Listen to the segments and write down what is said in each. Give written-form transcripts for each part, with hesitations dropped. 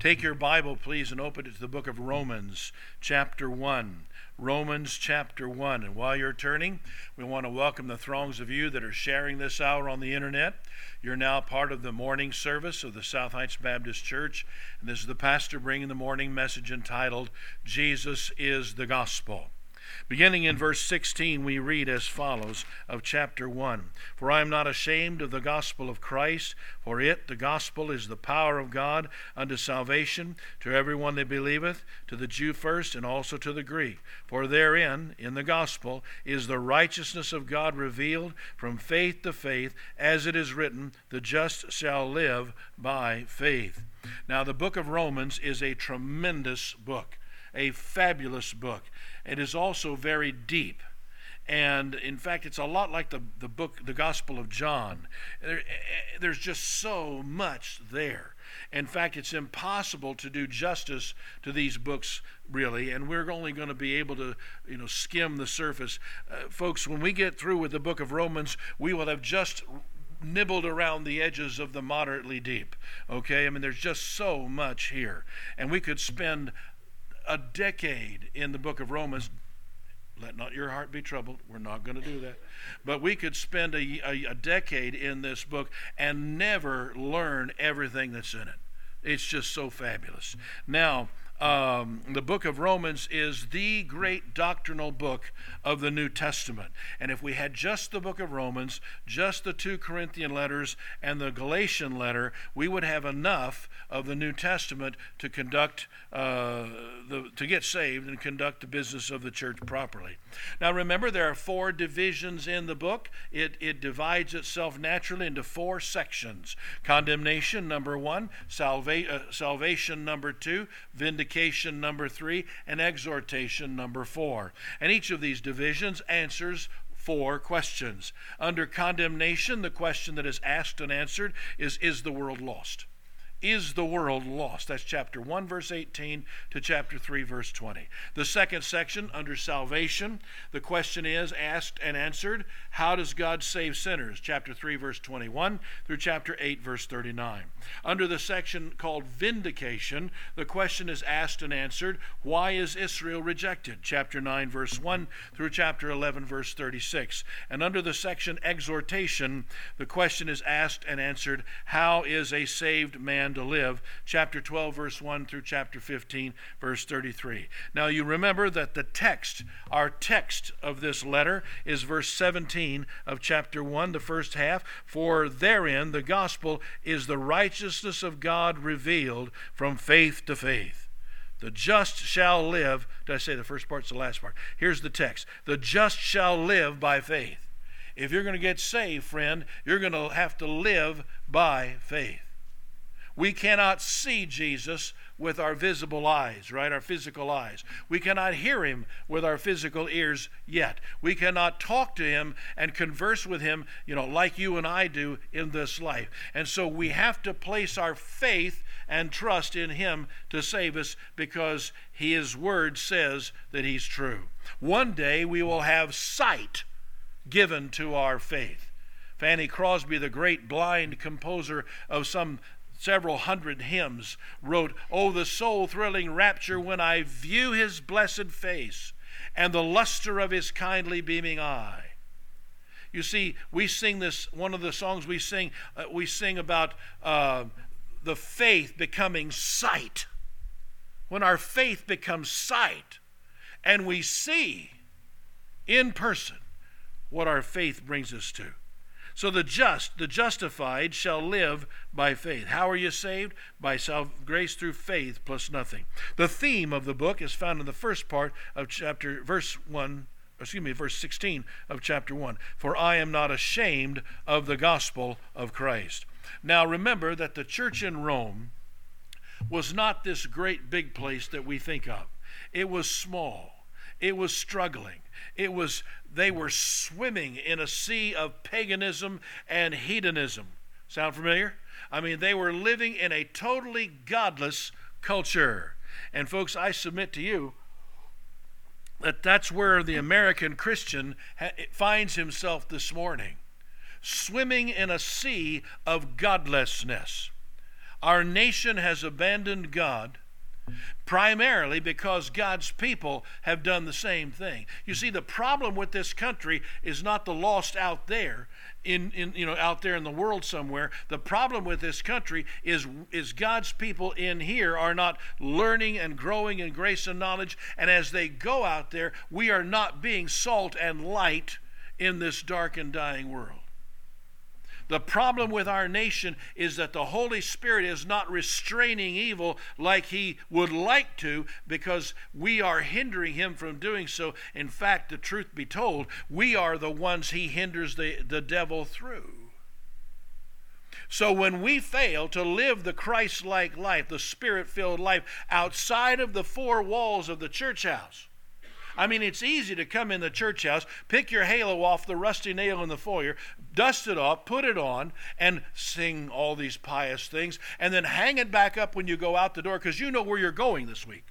Take your Bible, please, and open it to the book of Romans, chapter 1. Romans chapter 1. And while you're turning, we want to welcome the throngs of you that are sharing this hour on the internet. You're now part of the morning service of the South Heights Baptist Church. And this is the pastor bringing the morning message entitled, Jesus is the Gospel. Beginning in verse 16, we read as follows of chapter 1. For I am not ashamed of the gospel of Christ, for it, the gospel, is the power of God unto salvation to everyone that believeth, to the Jew first, and also to the Greek. For therein, in the gospel, is the righteousness of God revealed from faith to faith, as it is written, the just shall live by faith. Now, the book of Romans is a tremendous book, a fabulous book. It is also very deep. And in fact, it's a lot like the book, the Gospel of John. There's just so much there. In fact, it's impossible to do justice to these books, really, and we're only going to be able to, skim the surface. Folks, when we get through with the book of Romans, we will have just nibbled around the edges of the moderately deep. Okay? I mean, there's just so much here. And we could spend a decade in the book of Romans. Let not your heart be troubled. We're not going to do that. But we could spend a decade in this book and never learn everything that's in it. It's just so fabulous. Now, the book of Romans is the great doctrinal book of the New Testament. And if we had just the book of Romans, just the 2 Corinthian letters and the Galatian letter, we would have enough of the New Testament to conduct, to get saved and conduct the business of the church properly. Now remember, there are 4 divisions in the book. It divides itself naturally into 4 sections. Condemnation, number 1. Salvation, number 2. Vindication, number 3, and exhortation, number 4. And each of these divisions answers 4 questions. Under condemnation, the question that is asked and answered is the world lost? Is the world lost? That's chapter 1, verse 18 to chapter 3, verse 20. The second section, under salvation, the question is asked and answered, how does God save sinners? Chapter 3, verse 21 through chapter 8, verse 39. Under the section called vindication, the question is asked and answered, why is Israel rejected? Chapter 9, verse 1 through chapter 11, verse 36. And under the section exhortation, the question is asked and answered, how is a saved man to live? Chapter 12, verse 1 through chapter 15, verse 33. Now you remember that our text of this letter is verse 17 of chapter 1, the first half. For therein the gospel is the righteousness of God revealed from faith to faith. The just shall live. Did I say the first part's the last part? Here's the text. The just shall live by faith. If you're going to get saved, friend, you're going to have to live by faith. We cannot see Jesus with our visible eyes, right? Our physical eyes. We cannot hear him with our physical ears yet. We cannot talk to him and converse with him, like you and I do in this life. And so we have to place our faith and trust in him to save us, because his word says that he's true. One day we will have sight given to our faith. Fanny Crosby, the great blind composer of several hundred hymns, wrote, "Oh, the soul-thrilling rapture when I view his blessed face and the luster of his kindly beaming eye." You see, we sing this, one of the songs we sing about the faith becoming sight. When our faith becomes sight and we see in person what our faith brings us to. So the justified shall live by faith. How are you saved? By grace through faith plus nothing. The theme of the book is found in the first part of verse 16 of chapter 1. For I am not ashamed of the gospel of Christ. Now remember that the church in Rome was not this great big place that we think of. It was small. It was struggling. They were swimming in a sea of paganism and hedonism. Sound familiar? I mean, they were living in a totally godless culture. And folks, I submit to you that that's where the American Christian finds himself this morning, swimming in a sea of godlessness. Our nation has abandoned God primarily because God's people have done the same thing. You see, the problem with this country is not the lost out there out there in the world somewhere. The problem with this country is God's people in here are not learning and growing in grace and knowledge, and as they go out there, we are not being salt and light in this dark and dying world. The problem with our nation is that the Holy Spirit is not restraining evil like He would like to, because we are hindering Him from doing so. In fact, the truth be told, we are the ones He hinders the devil through. So when we fail to live the Christ-like life, the Spirit-filled life, outside of the four walls of the church house, I mean, it's easy to come in the church house, pick your halo off the rusty nail in the foyer, dust it off, put it on, and sing all these pious things, and then hang it back up when you go out the door, because you know where you're going this week.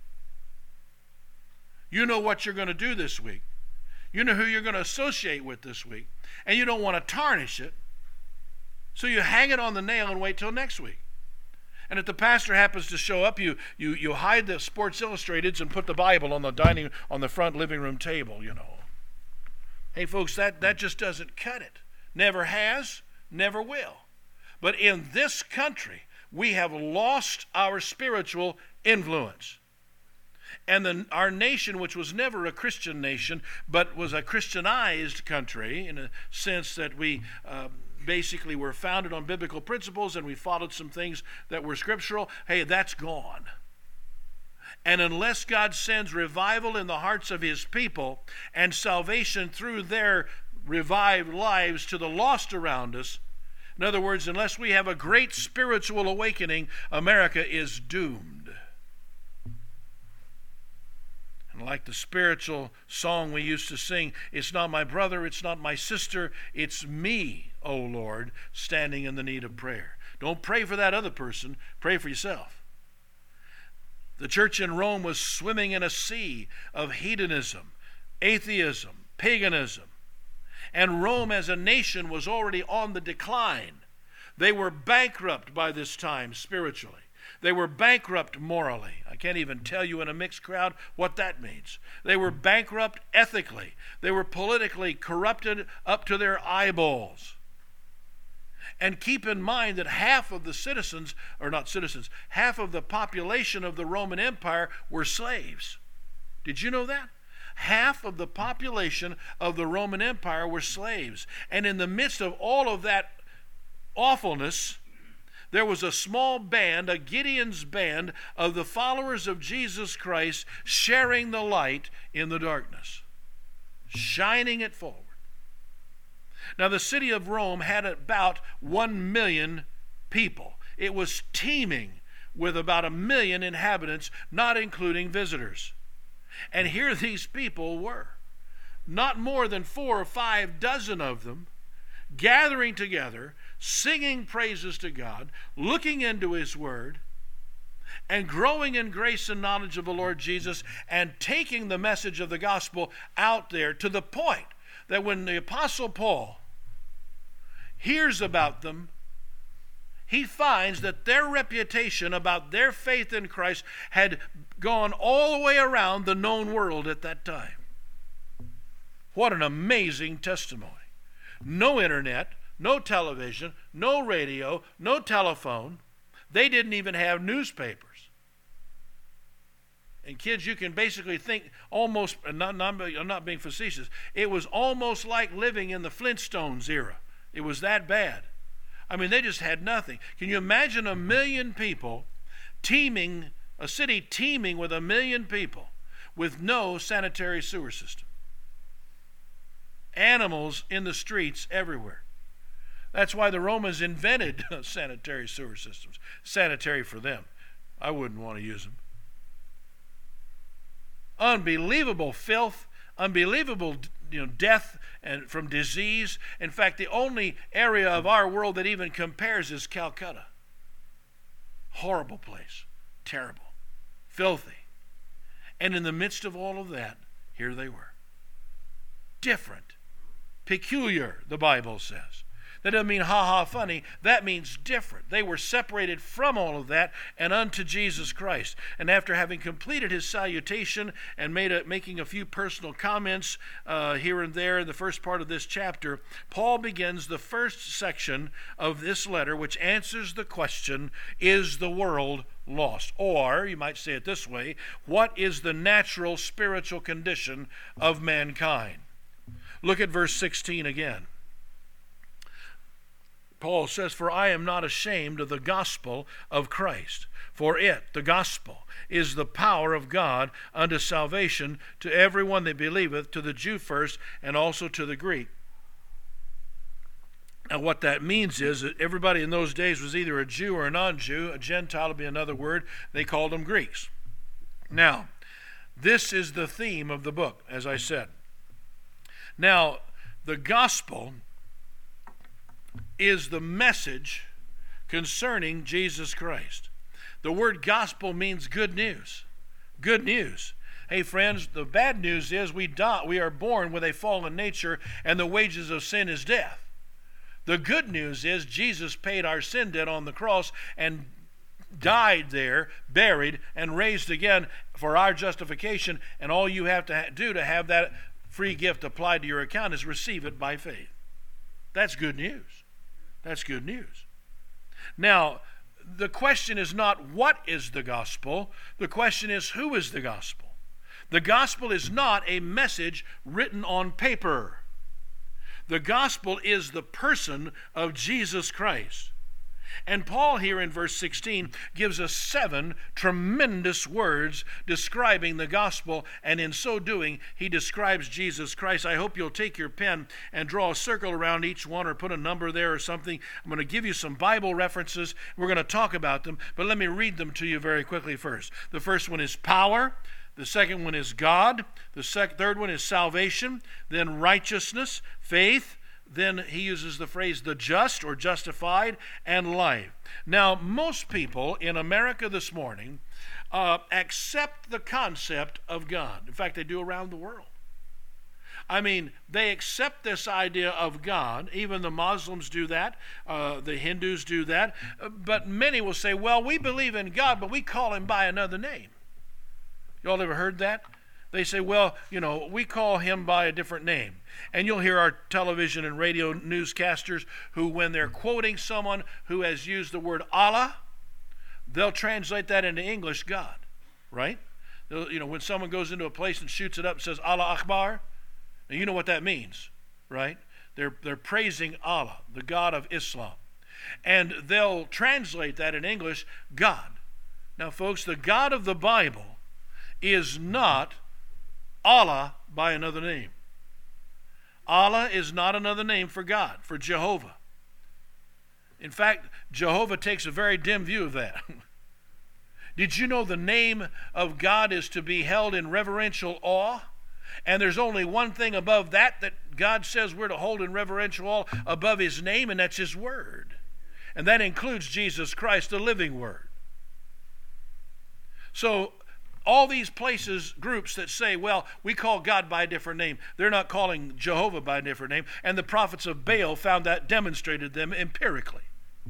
You know what you're going to do this week. You know who you're going to associate with this week, and you don't want to tarnish it, so you hang it on the nail and wait till next week. And if the pastor happens to show up, you hide the Sports Illustrateds and put the Bible on the front living room table, you know. Hey, folks, that just doesn't cut it. Never has, never will. But in this country, we have lost our spiritual influence. And our nation, which was never a Christian nation, but was a Christianized country in a sense that we basically were founded on biblical principles and we followed some things that were scriptural, hey, that's gone. And unless God sends revival in the hearts of His people and salvation through their revived lives to the lost around us, in other words, unless we have a great spiritual awakening, America is doomed. And like the spiritual song we used to sing, it's not my brother, it's not my sister, it's me, O Lord, standing in the need of prayer. Don't pray for that other person, pray for yourself. The church in Rome was swimming in a sea of hedonism, atheism, paganism. And Rome as a nation was already on the decline. They were bankrupt by this time spiritually. They were bankrupt morally. I can't even tell you in a mixed crowd what that means. They were bankrupt ethically. They were politically corrupted up to their eyeballs. And keep in mind that half of the citizens, or not citizens, half of the population of the Roman Empire were slaves. Did you know that? Half of the population of the Roman Empire were slaves. And in the midst of all of that awfulness, there was a small band, a Gideon's band, of the followers of Jesus Christ sharing the light in the darkness, shining it forward. Now, the city of Rome had about 1 million people. It was teeming with about 1 million inhabitants, not including visitors. And here these people were, not more than 4 or 5 dozen of them, gathering together, singing praises to God, looking into His Word, and growing in grace and knowledge of the Lord Jesus, and taking the message of the gospel out there to the point that when the Apostle Paul hears about them, he finds that their reputation about their faith in Christ had gone all the way around the known world at that time. What an amazing testimony. No internet, no television, no radio, no telephone. They didn't even have newspapers. And kids, you can basically think almost, I'm not being facetious, it was almost like living in the Flintstones era. It was that bad. I mean, they just had nothing. Can you imagine 1 million people teeming, a city teeming with 1 million people with no sanitary sewer system? Animals in the streets everywhere. That's why the Romans invented sanitary sewer systems. Sanitary for them. I wouldn't want to use them. Unbelievable filth, unbelievable death and from disease. In fact, the only area of our world that even compares is Calcutta. Horrible place. Terrible. Filthy. And in the midst of all of that, here they were. Different. Peculiar, the Bible says. That doesn't mean ha ha funny. That means different. They were separated from all of that and unto Jesus Christ. And after having completed his salutation and making a few personal comments here and there in the first part of this chapter, Paul begins the first section of this letter, which answers the question, is the world lost? Or, you might say it this way, what is the natural spiritual condition of mankind? Look at verse 16 again. Paul says, "For I am not ashamed of the gospel of Christ, for it," the gospel, "is the power of God unto salvation to everyone that believeth, to the Jew first, and also to the Greek." Now what that means is that everybody in those days was either a Jew or a non-Jew. A Gentile would be another word. They called them Greeks. Now, this is the theme of the book, as I said. Now, the gospel is the message concerning Jesus Christ. The word gospel means good news. Good news. Hey friends, the bad news is we are born with a fallen nature, and the wages of sin is death. The good news is Jesus paid our sin debt on the cross and died there, buried, and raised again for our justification, and all you have to do to have that free gift applied to your account is receive it by faith. That's good news. That's good news. Now, the question is not what is the gospel. The question is who is the gospel. The gospel is not a message written on paper. The gospel is the person of Jesus Christ. And Paul here in verse 16 gives us 7 tremendous words describing the gospel, and in so doing, he describes Jesus Christ. I hope you'll take your pen and draw a circle around each one or put a number there or something. I'm going to give you some Bible references. We're going to talk about them, but let me read them to you very quickly first. The first one is power. The second one is God. The third one is salvation. Then righteousness, faith. Then he uses the phrase the just or justified, and life. Now, most people in America this morning accept the concept of God. In fact, they do around the world. I mean, they accept this idea of God. Even the Muslims do that. The Hindus do that. But many will say, well, we believe in God, but we call him by another name. Y'all ever heard that? They say, well, we call him by a different name. And you'll hear our television and radio newscasters who, when they're quoting someone who has used the word Allah, they'll translate that into English, God, right? When someone goes into a place and shoots it up and says, Allah Akbar, now you know what that means, right? They're praising Allah, the God of Islam. And they'll translate that in English, God. Now, folks, the God of the Bible is not Allah by another name. Allah is not another name for God, for Jehovah. In fact, Jehovah takes a very dim view of that. Did you know the name of God is to be held in reverential awe? And there's only one thing above that God says we're to hold in reverential awe above his name, and that's his word. And that includes Jesus Christ, the living word. So, all these groups that say, well, we call God by a different name, they're not calling Jehovah by a different name, and the prophets of Baal found that demonstrated them empirically.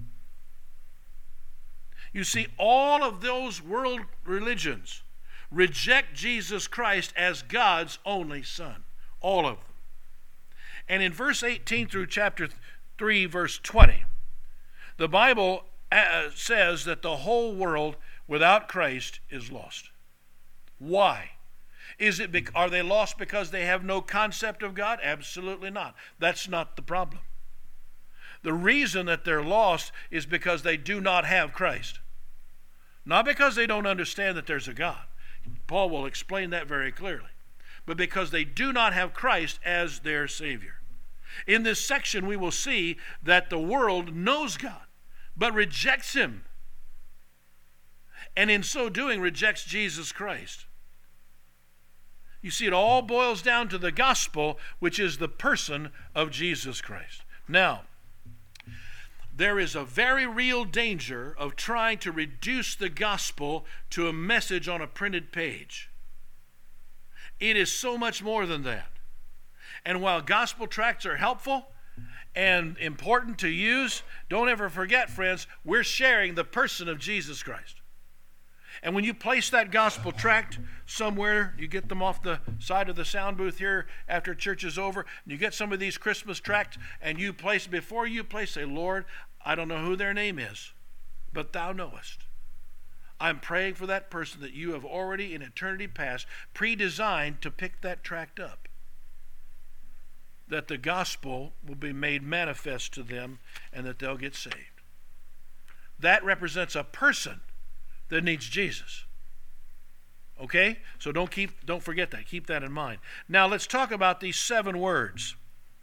You see, all of those world religions reject Jesus Christ as God's only Son. All of them. And in verse 18 through chapter 3, verse 20, the Bible says that the whole world without Christ is lost. Why? Are they lost because they have no concept of God? Absolutely not. That's not the problem. The reason that they're lost is because they do not have Christ. Not because they don't understand that there's a God. Paul will explain that very clearly. But because they do not have Christ as their Savior. In this section, we will see that the world knows God, but rejects him. And in so doing, rejects Jesus Christ. You see, it all boils down to the gospel, which is the person of Jesus Christ. Now, there is a very real danger of trying to reduce the gospel to a message on a printed page. It is so much more than that. And while gospel tracts are helpful, and important to use. Don't ever forget, friends, we're sharing the person of Jesus Christ. And when you place that gospel tract somewhere, you get them off the side of the sound booth here after church is over, and you get some of these Christmas tracts, and you place, before you place, say, Lord, I don't know who their name is, but thou knowest. I'm praying for that person that you have already in eternity past pre-designed to pick that tract up, that the gospel will be made manifest to them and that they'll get saved. That represents a person that needs Jesus. Okay? So don't forget that. Keep that in mind. Now let's talk about these 7 words.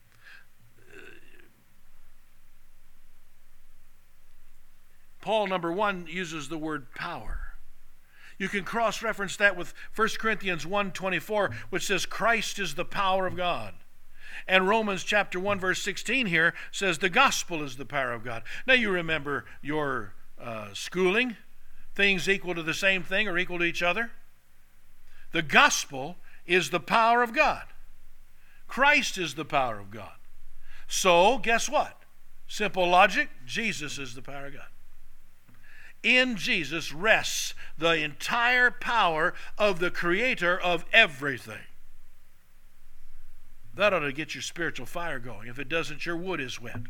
Paul, number 1, uses the word power. You can cross-reference that with 1 Corinthians 1:24, which says Christ is the power of God. And Romans chapter 1 verse 16 here says the gospel is the power of God. Now you remember your schooling. Things equal to the same thing or equal to each other. The gospel is the power of God. Christ is the power of God. So guess what? Simple logic, Jesus is the power of God. In Jesus rests the entire power of the Creator of everything. That ought to get your spiritual fire going. If it doesn't, your wood is wet.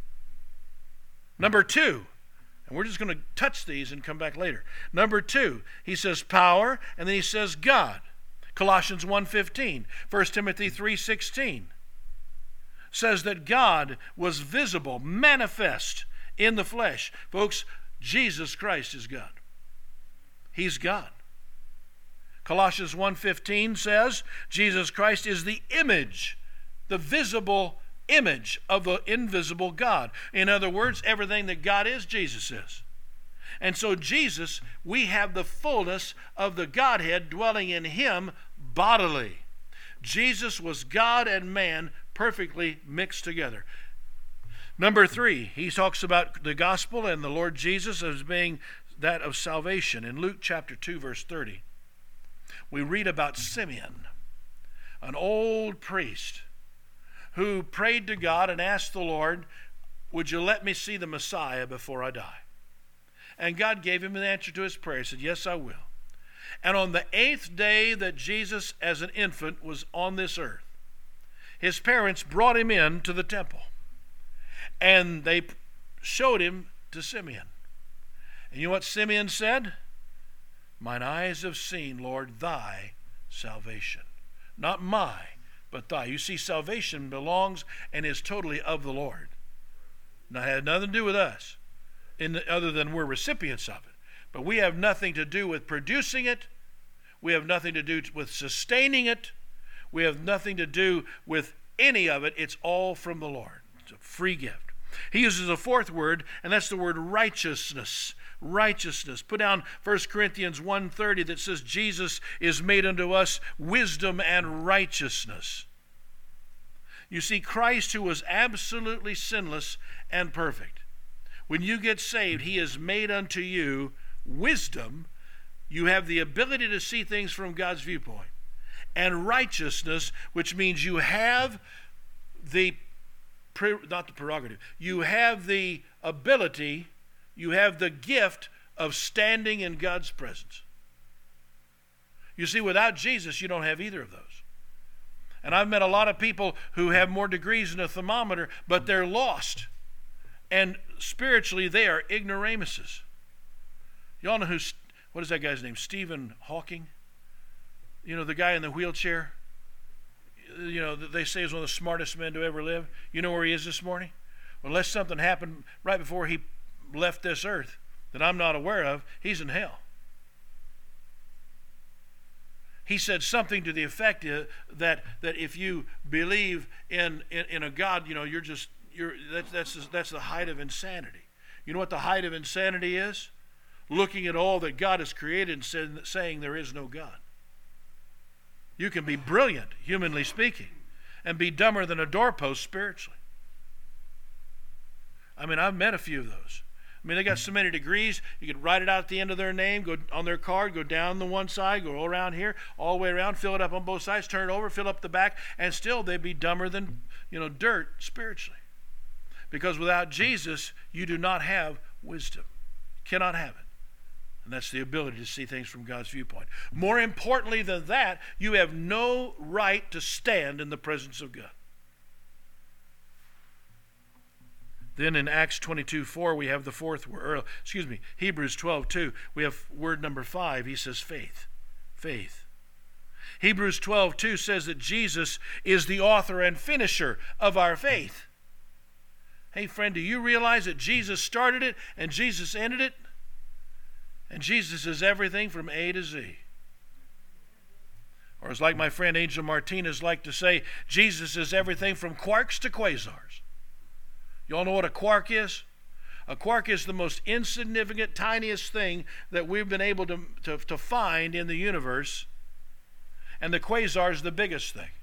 Number 2, and we're just going to touch these and come back later. Number 2, he says power, and then he says God. Colossians 1:15, 1 Timothy 3:16 says that God was visible, manifest in the flesh. Folks, Jesus Christ is God. He's God. Colossians 1:15 says Jesus Christ is the image, the visible image of the invisible God. In other words, everything that God is, Jesus is. And so Jesus, we have the fullness of the Godhead dwelling in him bodily. Jesus was God and man perfectly mixed together. Number 3, he talks about the gospel and the Lord Jesus as being that of salvation. In Luke chapter 2 verse 30, we read about Simeon, an old priest who prayed to God and asked the Lord, would you let me see the Messiah before I die? And God gave him an answer to his prayer. He said, yes, I will. And on the 8th day that Jesus as an infant was on this earth, his parents brought him in to the temple. And they showed him to Simeon. And you know what Simeon said? Mine eyes have seen, Lord, thy salvation. Not my, but thy. You see, salvation belongs and is totally of the Lord. Now, it had nothing to do with us, other than we're recipients of it. But we have nothing to do with producing it. We have nothing to do with sustaining it. We have nothing to do with any of it. It's all from the Lord. It's a free gift. He uses a 4th word, and that's the word righteousness. Righteousness. Put down 1 Corinthians 1:30 that says Jesus is made unto us wisdom and righteousness. You see, Christ, who was absolutely sinless and perfect, when you get saved, he is made unto you wisdom. You have the ability to see things from God's viewpoint. And righteousness, which means you have not the prerogative, you have the ability, you have the gift of standing in God's presence. You see, without Jesus, you don't have either of those. And I've met a lot of people who have more degrees than a thermometer, but they're lost. And spiritually, they are ignoramuses. Y'all know what is that guy's name? Stephen Hawking? You know, the guy in the wheelchair? You know, they say he's one of the smartest men to ever live. You know where he is this morning? Well, unless something happened right before he left this earth that I'm not aware of, he's in hell. He said something to the effect that if you believe in a God, you know, that's the height of insanity. You know what the height of insanity is? Looking at all that God has created and saying there is no God. You can be brilliant, humanly speaking, and be dumber than a doorpost spiritually. I mean, I've met a few of those. I mean, they got so many degrees, you could write it out at the end of their name, go on their card, go down the one side, go around here, all the way around, fill it up on both sides, turn it over, fill up the back, and still they'd be dumber than, dirt spiritually. Because without Jesus, you do not have wisdom. Cannot have it. And that's the ability to see things from God's viewpoint. More importantly than that, you have no right to stand in the presence of God. Then in Acts 22:4, we have the fourth word. Hebrews 12:2, we have word number 5. He says faith. Faith. Hebrews 12:2 says that Jesus is the author and finisher of our faith. Hey friend, do you realize that Jesus started it and Jesus ended it? And Jesus is everything from A to Z. Or as like my friend Angel Martinez liked to say, Jesus is everything from quarks to quasars. You all know what a quark is? A quark is the most insignificant, tiniest thing that we've been able to find in the universe. And the quasar is the biggest thing.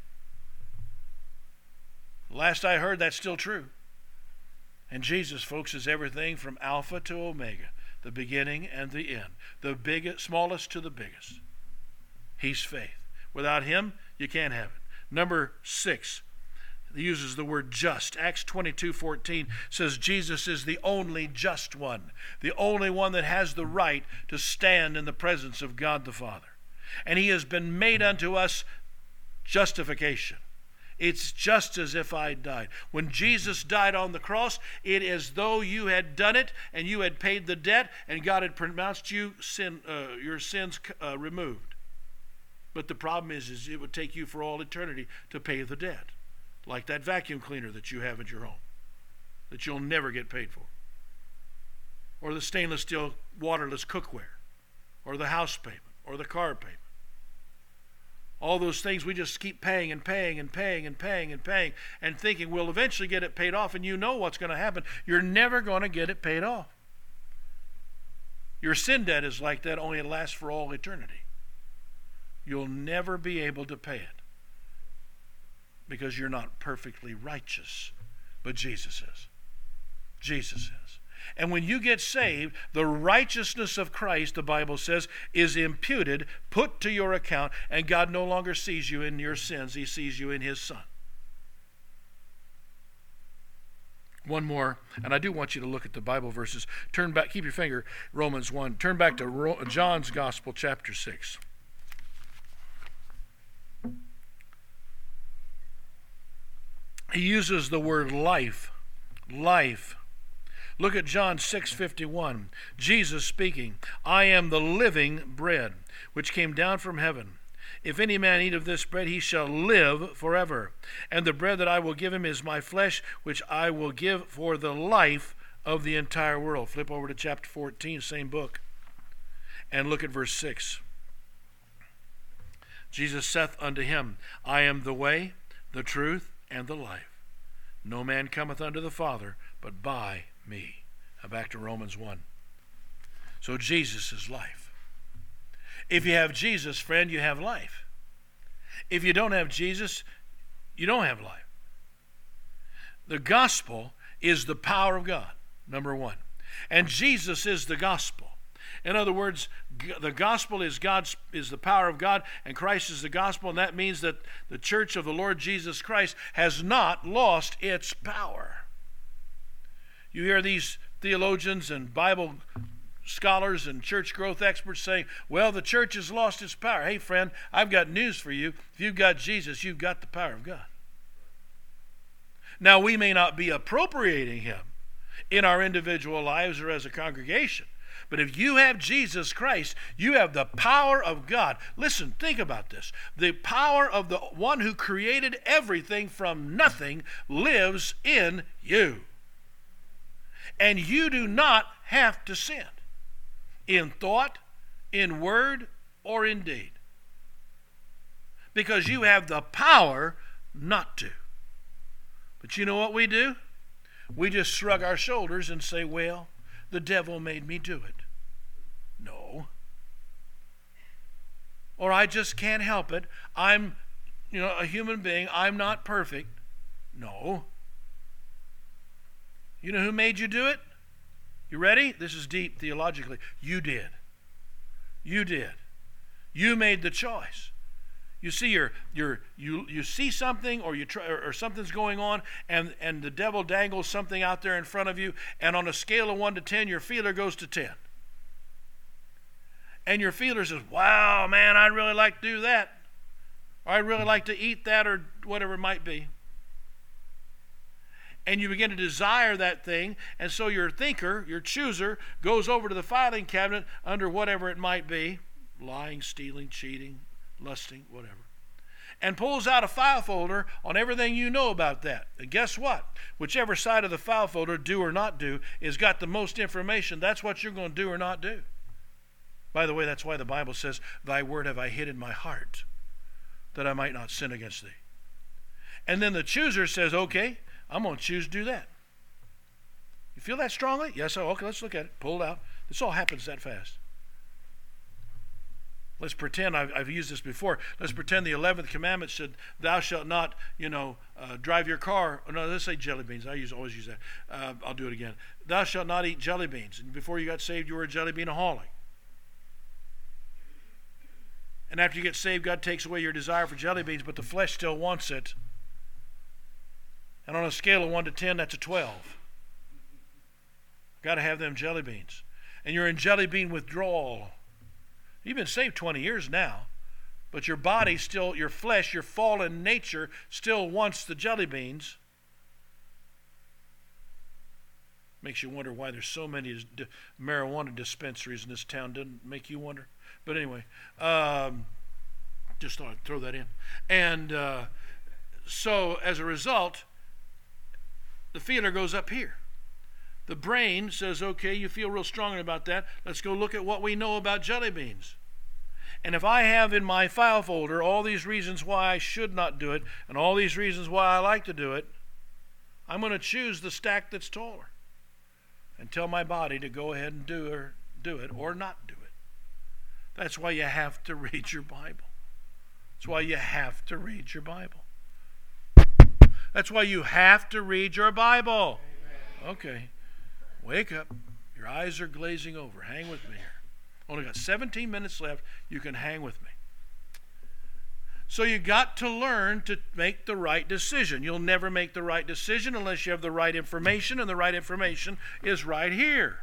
Last I heard, that's still true. And Jesus, folks, is everything from Alpha to Omega, the beginning and the end, the biggest, smallest to the biggest. He's faith. Without him, you can't have it. Number 6, he uses the word just. Acts 22:14 says Jesus is the only just one, the only one that has the right to stand in the presence of God the Father. And he has been made unto us justification. It's just as if I died. When Jesus died on the cross, it is as though you had done it and you had paid the debt and God had pronounced you your sins removed. But the problem is it would take you for all eternity to pay the debt. Like that vacuum cleaner that you have at your home that you'll never get paid for. Or the stainless steel waterless cookware. Or the house payment. Or the car payment. All those things we just keep paying and paying and paying and paying and paying and thinking we'll eventually get it paid off, and you know what's going to happen. You're never going to get it paid off. Your sin debt is like that, only it lasts for all eternity. You'll never be able to pay it because you're not perfectly righteous, but Jesus is. Jesus is. And when you get saved, the righteousness of Christ, the Bible says, is imputed, put to your account, and God no longer sees you in your sins. He sees you in his Son. One more, and I do want you to look at the Bible verses. Turn back, keep your finger, Romans 1. Turn back to John's Gospel, chapter 6. He uses the word life. Life. Look at John 6:51. Jesus speaking, I am the living bread, which came down from heaven. If any man eat of this bread, he shall live forever. And the bread that I will give him is my flesh, which I will give for the life of the entire world. Flip over to chapter 14, same book, and look at verse 6. Jesus saith unto him, I am the way, the truth, and the life. No man cometh unto the Father but by me. Now back to Romans 1. So Jesus is life. If you have Jesus, friend, you have life. If you don't have Jesus, you don't have life. The gospel is the power of God, number 1. And Jesus is the gospel. In other words, the gospel is the power of God, and Christ is the gospel, and that means that the church of the Lord Jesus Christ has not lost its power. You hear these theologians and Bible scholars and church growth experts saying, well, the church has lost its power. Hey, friend, I've got news for you. If you've got Jesus, you've got the power of God. Now, we may not be appropriating him in our individual lives or as a congregation, but if you have Jesus Christ, you have the power of God. Listen, think about this. The power of the one who created everything from nothing lives in you. And you do not have to sin in thought, in word, or in deed. Because you have the power not to. But you know what we do? We just shrug our shoulders and say, well, the devil made me do it. No. Or I just can't help it. I'm, a human being. I'm not perfect. No. You know who made you do it? You ready? This is deep theologically. You did. You did. You made the choice. You see you see something, or or something's going on, and the devil dangles something out there in front of you, and on a scale of 1 to 10, your feeler goes to 10. And your feeler says, wow, man, I'd really like to do that. Or I'd really like to eat that, or whatever it might be. And you begin to desire that thing, and so your thinker, your chooser, goes over to the filing cabinet under whatever it might be, lying, stealing, cheating, lusting, whatever, and pulls out a file folder on everything you know about that. And guess what? Whichever side of the file folder, do or not do, has got the most information. That's what you're going to do or not do. By the way, that's why the Bible says, thy word have I hid in my heart, that I might not sin against thee. And then the chooser says, okay, I'm going to choose to do that. You feel that strongly? Yes. Oh, okay, let's look at it. Pull it out. This all happens that fast. Let's pretend, I've used this before, let's pretend the 11th commandment said, thou shalt not, drive your car. Oh, no, let's say jelly beans. Always use that. I'll do it again. Thou shalt not eat jelly beans. And before you got saved, you were a jelly beanaholic. And after you get saved, God takes away your desire for jelly beans, but the flesh still wants it. And on a scale of 1 to 10, that's a 12. Got to have them jelly beans. And you're in jelly bean withdrawal. You've been saved 20 years now, but your body still, your flesh, your fallen nature still wants the jelly beans. Makes you wonder why there's so many marijuana dispensaries in this town. Doesn't make you wonder? But anyway, just thought I'd throw that in. And so as a result, the feeler goes up here. The brain says, okay, you feel real strongly about that. Let's go look at what we know about jelly beans. And if I have in my file folder all these reasons why I should not do it and all these reasons why I like to do it, I'm going to choose the stack that's taller and tell my body to go ahead and do it or not do it. That's why you have to read your Bible. That's why you have to read your Bible. That's why you have to read your Bible. Okay. Wake up. Your eyes are glazing over. Hang with me here. Only got 17 minutes left. You can hang with me. So you got to learn to make the right decision. You'll never make the right decision unless you have the right information, and the right information is right here.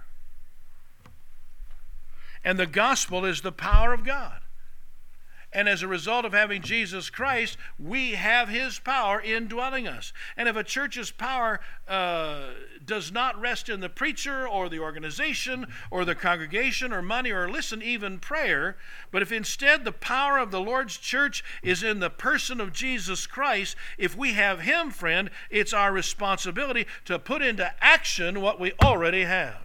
And the gospel is the power of God. And as a result of having Jesus Christ, we have his power indwelling us. And if a church's power does not rest in the preacher or the organization or the congregation or money or, listen, even prayer, but if instead the power of the Lord's church is in the person of Jesus Christ, if we have him, friend, it's our responsibility to put into action what we already have.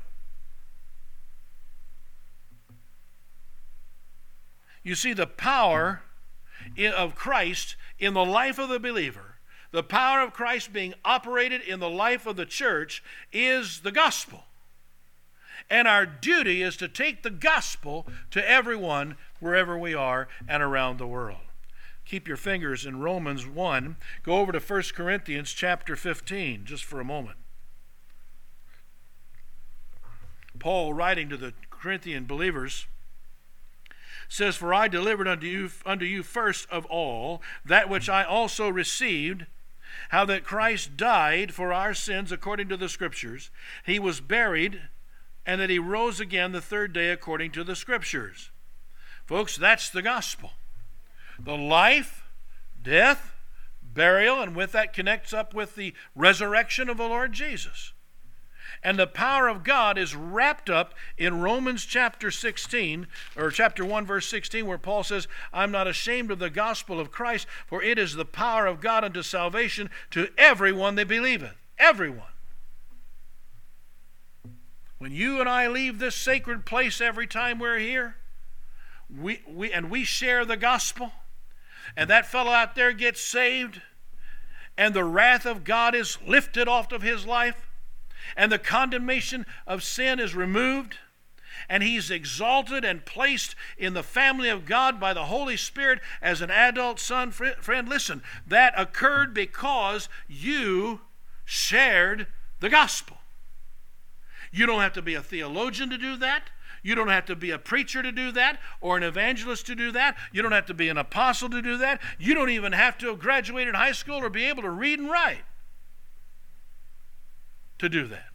You see, the power of Christ in the life of the believer, the power of Christ being operated in the life of the church, is the gospel. And our duty is to take the gospel to everyone wherever we are and around the world. Keep your fingers in Romans 1. Go over to 1 Corinthians chapter 15 just for a moment. Paul, writing to the Corinthian believers, says, for I delivered unto you first of all that which I also received, how that Christ died for our sins according to the Scriptures, he was buried, and that he rose again the third day according to the Scriptures. Folks, that's the gospel. The life, death, burial, and with that connects up with the resurrection of the Lord Jesus. And the power of God is wrapped up in Romans chapter 16, or chapter 1, verse 16, where Paul says, I'm not ashamed of the gospel of Christ, for it is the power of God unto salvation to everyone that believeth. Everyone. When you and I leave this sacred place every time we're here, we share the gospel, and that fellow out there gets saved, and the wrath of God is lifted off of his life, and the condemnation of sin is removed, and he's exalted and placed in the family of God by the Holy Spirit as an adult son. Friend, listen, that occurred because you shared the gospel. You don't have to be a theologian to do that. You don't have to be a preacher to do that or an evangelist to do that. You don't have to be an apostle to do that. You don't even have to have graduated high school or be able to read and write to do that.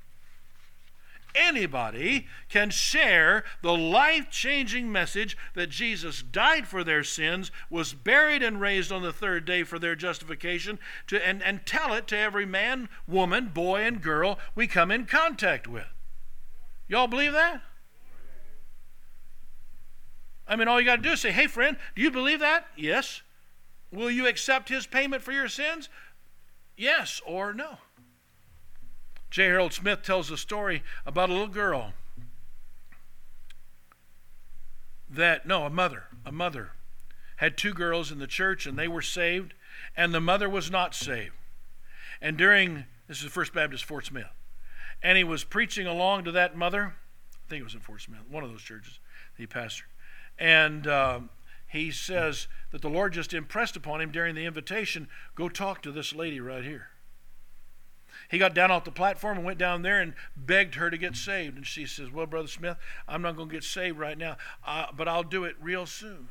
Anybody can share the life-changing message that Jesus died for their sins, was buried and raised on the third day for their justification, and tell it to every man, woman, boy, and girl we come in contact with. Y'all believe that? I mean, all you got to do is say, hey, friend, do you believe that? Yes. Will you accept his payment for your sins? Yes or no. J. Harold Smith tells a story about a little girl a mother had two girls in the church, and they were saved, and the mother was not saved. And this is First Baptist Fort Smith, and he was preaching along to that mother. I think it was in Fort Smith, one of those churches he pastored. And he says that the Lord just impressed upon him during the invitation, go talk to this lady right here. He got down off the platform and went down there and begged her to get saved. And she says, well, Brother Smith, I'm not going to get saved right now, but I'll do it real soon.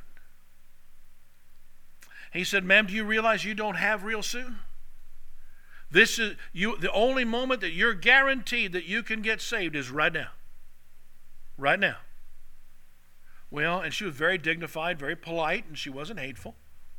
He said, ma'am, do you realize you don't have real soon? This is the only moment that you're guaranteed that you can get saved is right now. Right now. Well, and she was very dignified, very polite, and she wasn't hateful.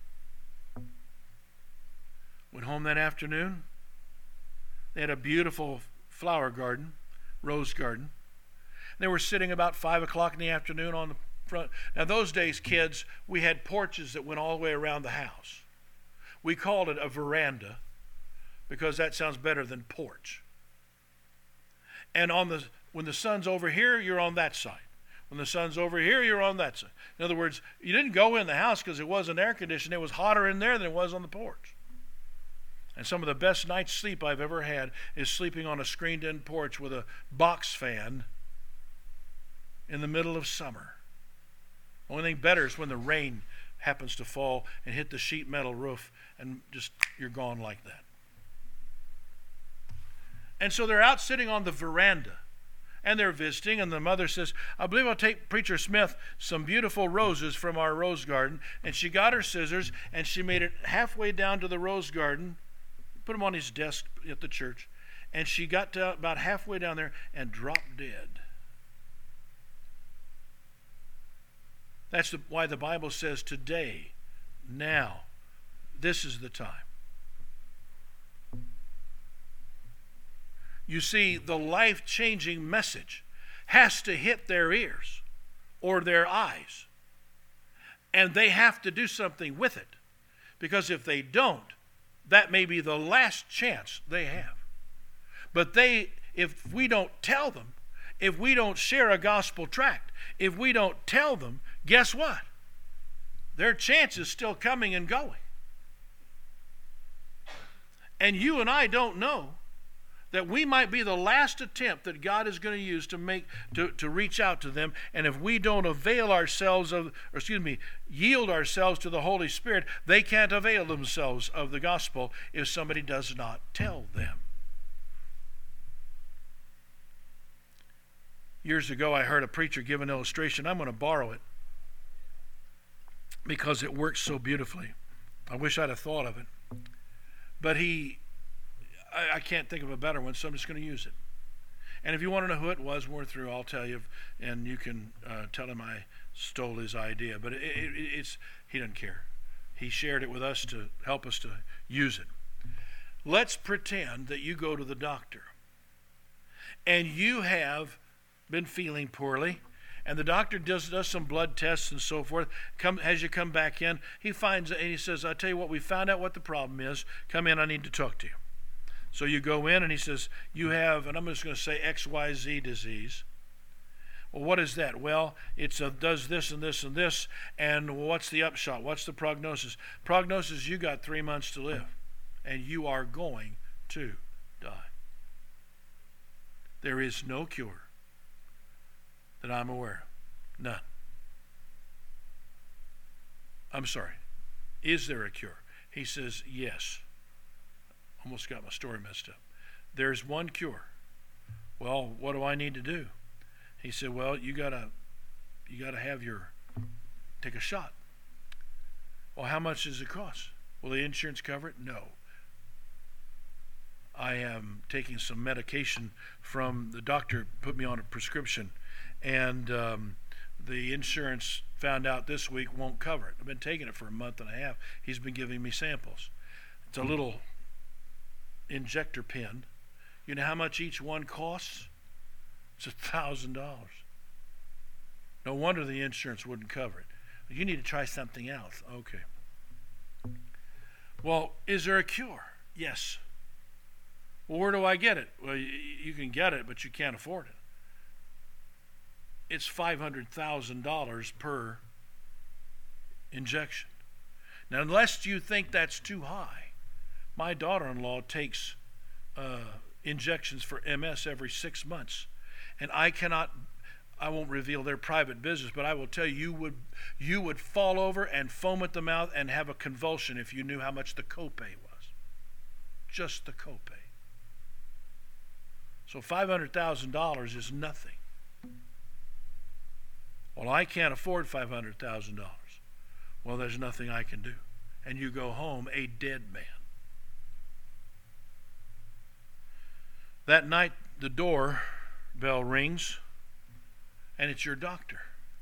Went home that afternoon. They had a beautiful flower garden, rose garden. They were sitting about 5 o'clock in the afternoon on the front. Now, those days, kids, we had porches that went all the way around the house. We called it a veranda because that sounds better than porch. And when the sun's over here, you're on that side. When the sun's over here, you're on that side. In other words, you didn't go in the house because it wasn't air conditioned. It was hotter in there than it was on the porch. And some of the best night's sleep I've ever had is sleeping on a screened-in porch with a box fan in the middle of summer. The only thing better is when the rain happens to fall and hit the sheet metal roof and just you're gone like that. And so they're out sitting on the veranda and they're visiting, and the mother says, I believe I'll take Preacher Smith some beautiful roses from our rose garden. And she got her scissors and she made it halfway down to the rose garden, put him on his desk at the church, and she got to about halfway down there and dropped dead. That's why the Bible says today, now, this is the time. You see, the life-changing message has to hit their ears or their eyes, and they have to do something with it, because if they don't, that may be the last chance they have. But if we don't tell them, if we don't share a gospel tract, if we don't tell them, guess what? Their chance is still coming and going. And you and I don't know that we might be the last attempt that God is going to use to reach out to them. And if we don't yield ourselves to the Holy Spirit, they can't avail themselves of the gospel if somebody does not tell them. Years ago, I heard a preacher give an illustration. I'm going to borrow it because it works so beautifully. I wish I'd have thought of it. But I can't think of a better one, so I'm just going to use it. And if you want to know who it was, when we're through, I'll tell you, and you can tell him I stole his idea. But he doesn't care. He shared it with us to help us to use it. Let's pretend that you go to the doctor, and you have been feeling poorly, and the doctor does some blood tests and so forth. As you come back in, he finds and he says, I tell you what, we found out what the problem is. Come in, I need to talk to you. So you go in and he says, you have, and I'm just going to say XYZ disease. Well, what is that? Well, it does this and this and this, and what's the upshot? What's the prognosis? Prognosis, you got 3 months to live, and you are going to die. There is no cure that I'm aware of. None. I'm sorry. Is there a cure? He says, yes. Almost got my story messed up. There's one cure. Well, what do I need to do? He said, well, you gotta take a shot. Well, how much does it cost? Will the insurance cover it? No. I am taking some medication from the doctor, put me on a prescription, and the insurance found out this week won't cover it. I've been taking it for a month and a half. He's been giving me samples. It's a little injector pen. You know how much each one costs? It's $1,000. No wonder the insurance wouldn't cover it. You need to try something else. Okay. Well, is there a cure? Yes. Well, where do I get it? Well, you can get it, but you can't afford it. It's $500,000 per injection. Now, unless you think that's too high, my daughter-in-law takes injections for MS every 6 months, and I won't reveal their private business, but I will tell you, you would fall over and foam at the mouth and have a convulsion if you knew how much the copay was. Just the copay. So $500,000 is nothing. Well, I can't afford $500,000. Well, there's nothing I can do. And you go home a dead man. That night, the door bell rings, and it's your doctor.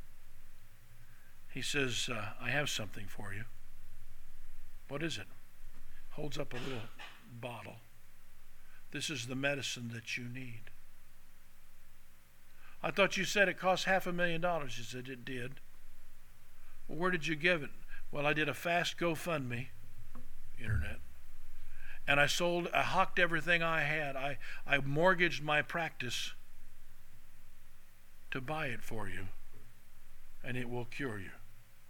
He says, I have something for you. What is it? Holds up a little bottle. This is the medicine that you need. I thought you said it cost $500,000. He said it did. Well, where did you give it? Well, I did a fast GoFundMe, internet, and I hocked everything I had. I mortgaged my practice to buy it for you, and it will cure you.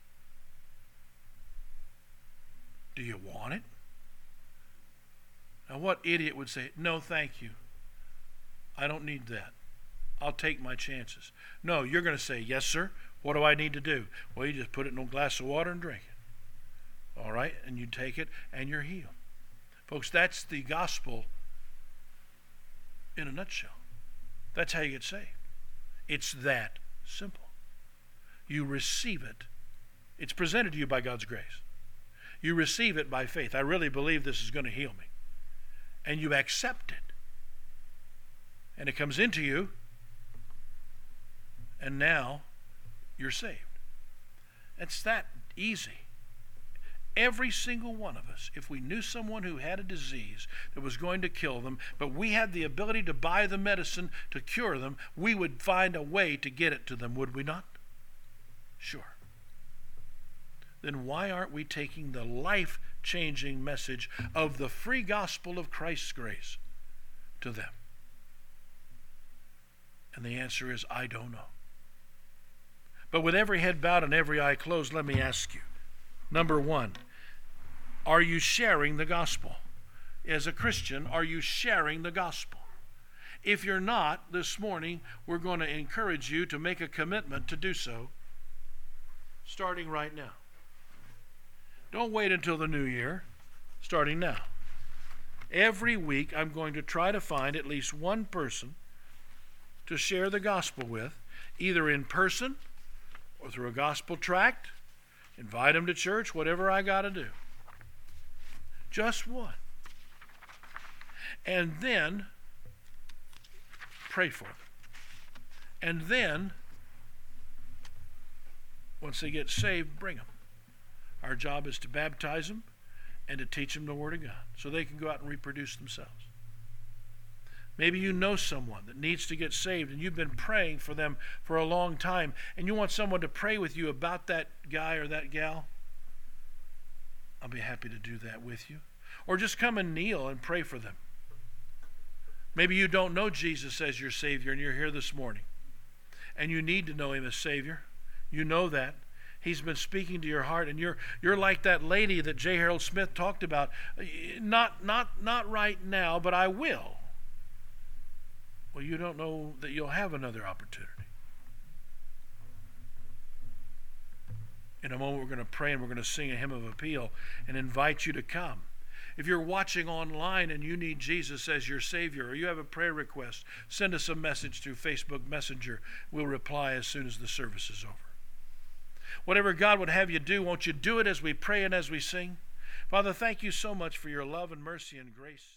Do you want it? Now, what idiot would say, no, thank you. I don't need that. I'll take my chances. No, you're going to say, yes, sir. What do I need to do? Well, you just put it in a glass of water and drink it. All right? And you take it and you're healed. Folks, that's the gospel in a nutshell. That's how you get saved. It's that simple. You receive it. It's presented to you by God's grace. You receive it by faith. I really believe this is going to heal me. And you accept it. And it comes into you. And now you're saved. It's that easy. Every single one of us, if we knew someone who had a disease that was going to kill them, but we had the ability to buy the medicine to cure them, we would find a way to get it to them, would we not? Sure. Then why aren't we taking the life-changing message of the free gospel of Christ's grace to them? And the answer is, I don't know. But with every head bowed and every eye closed, let me ask you. Number one, are you sharing the gospel? As a Christian, are you sharing the gospel? If you're not, this morning, we're going to encourage you to make a commitment to do so, starting right now. Don't wait until the new year, starting now. Every week, I'm going to try to find at least one person to share the gospel with, either in person or through a gospel tract. Invite them to church, whatever I got to do. Just one. And then pray for them. And then, once they get saved, bring them. Our job is to baptize them and to teach them the Word of God so they can go out and reproduce themselves. Maybe you know someone that needs to get saved and you've been praying for them for a long time and you want someone to pray with you about that guy or that gal. I'll be happy to do that with you. Or just come and kneel and pray for them. Maybe you don't know Jesus as your Savior and you're here this morning and you need to know Him as Savior. You know that. He's been speaking to your heart, and you're like that lady that J. Harold Smith talked about. Not right now, but I will. Well, you don't know that you'll have another opportunity. In a moment, we're going to pray and we're going to sing a hymn of appeal and invite you to come. If you're watching online and you need Jesus as your Savior, or you have a prayer request, send us a message through Facebook Messenger. We'll reply as soon as the service is over. Whatever God would have you do, won't you do it as we pray and as we sing? Father, thank you so much for your love and mercy and grace.